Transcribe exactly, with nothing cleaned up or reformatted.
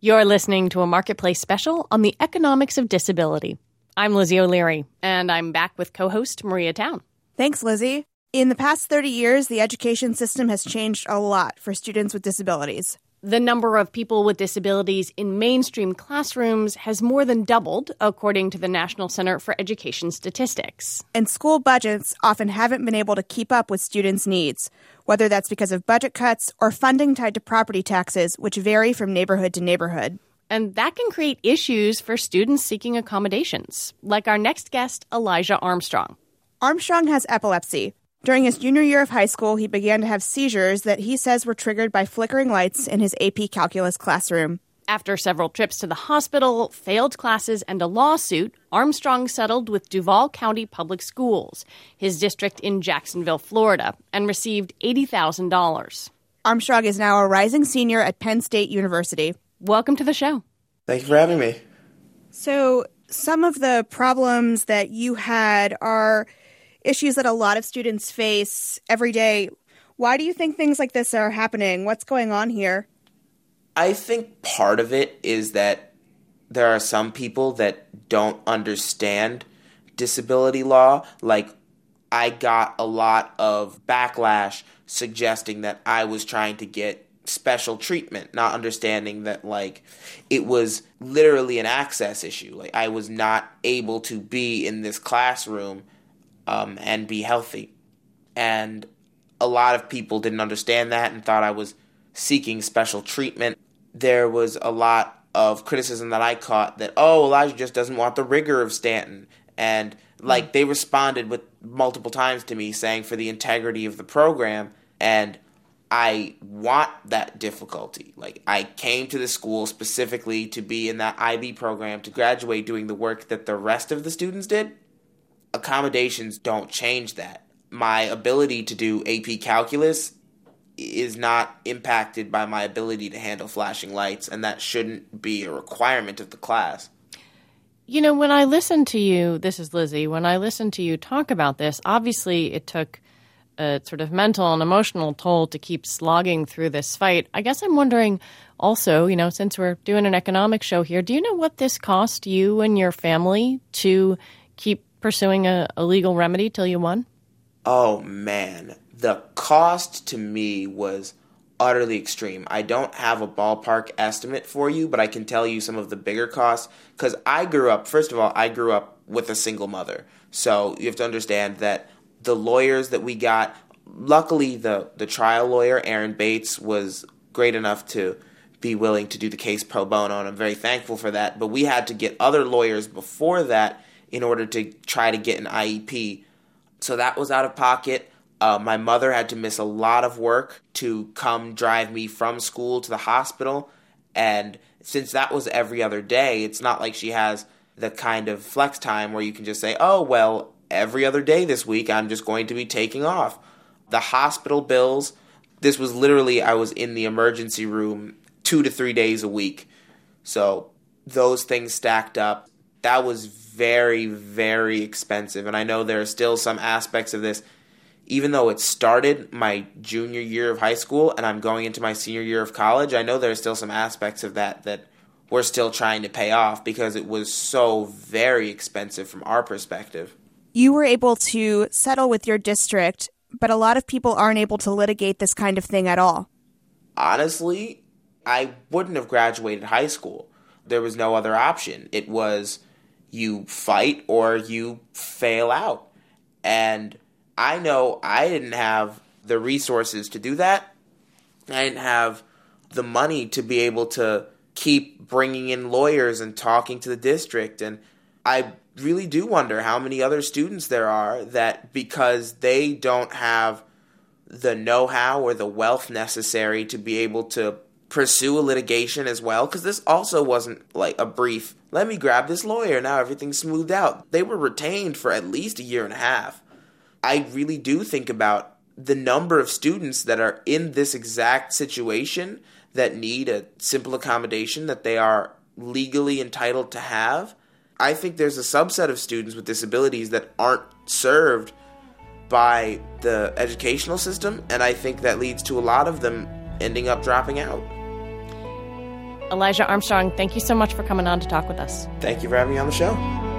You're listening to a Marketplace special on the economics of disability. I'm Lizzie O'Leary, and I'm back with co-host Maria Town. Thanks, Lizzie. In the past thirty years, the education system has changed a lot for students with disabilities. The number of people with disabilities in mainstream classrooms has more than doubled, according to the National Center for Education Statistics. And school budgets often haven't been able to keep up with students' needs, whether that's because of budget cuts or funding tied to property taxes, which vary from neighborhood to neighborhood. And that can create issues for students seeking accommodations, like our next guest, Elijah Armstrong. Armstrong has epilepsy. During his junior year of high school, he began to have seizures that he says were triggered by flickering lights in his A P Calculus classroom. After several trips to the hospital, failed classes, and a lawsuit, Armstrong settled with Duval County Public Schools, his district in Jacksonville, Florida, and received eighty thousand dollars. Armstrong is now a rising senior at Penn State University. Welcome to the show. Thank you for having me. So, some of the problems that you had are issues that a lot of students face every day. Why do you think things like this are happening? What's going on here? I think part of it is that there are some people that don't understand disability law. Like, I got a lot of backlash suggesting that I was trying to get special treatment, not understanding that, like, it was literally an access issue. Like, I was not able to be in this classroom Um, and be healthy. And a lot of people didn't understand that and thought I was seeking special treatment. There was a lot of criticism that I caught that, oh, Elijah just doesn't want the rigor of Stanton. And, like, they responded with multiple times to me saying for the integrity of the program, and I want that difficulty. Like, I came to the school specifically to be in that I B program to graduate doing the work that the rest of the students did. Accommodations don't change that. My ability to do A P Calculus is not impacted by my ability to handle flashing lights, and that shouldn't be a requirement of the class. You know, when I listen to you, this is Lizzie, when I listen to you talk about this, obviously it took a sort of mental and emotional toll to keep slogging through this fight. I guess I'm wondering also, you know, since we're doing an economic show here, do you know what this cost you and your family to keep pursuing a, a legal remedy till you won? Oh, man. The cost to me was utterly extreme. I don't have a ballpark estimate for you, but I can tell you some of the bigger costs. Because I grew up, first of all, I grew up with a single mother. So you have to understand that the lawyers that we got, luckily the, the trial lawyer, Aaron Bates, was great enough to be willing to do the case pro bono, and I'm very thankful for that. But we had to get other lawyers before that in order to try to get an I E P. So that was out of pocket. Uh, my mother had to miss a lot of work to come drive me from school to the hospital. And since that was every other day, it's not like she has the kind of flex time where you can just say, oh, well, every other day this week I'm just going to be taking off. The hospital bills, this was literally, I was in the emergency room two to three days a week. So those things stacked up. That was very, very expensive. And I know there are still some aspects of this, even though it started my junior year of high school and I'm going into my senior year of college, I know there are still some aspects of that that we're still trying to pay off because it was so very expensive from our perspective. You were able to settle with your district, but a lot of people aren't able to litigate this kind of thing at all. Honestly, I wouldn't have graduated high school. There was no other option. It was you fight or you fail out. And I know I didn't have the resources to do that. I didn't have the money to be able to keep bringing in lawyers and talking to the district. And I really do wonder how many other students there are that because they don't have the know-how or the wealth necessary to be able to pursue a litigation as well, because this also wasn't like a brief, let me grab this lawyer, now everything's smoothed out. They were retained for at least a year and a half. I really do think about the number of students that are in this exact situation that need a simple accommodation that they are legally entitled to have. I think there's a subset of students with disabilities that aren't served by the educational system, and I think that leads to a lot of them ending up dropping out. Elijah Armstrong, thank you so much for coming on to talk with us. Thank you for having me on the show.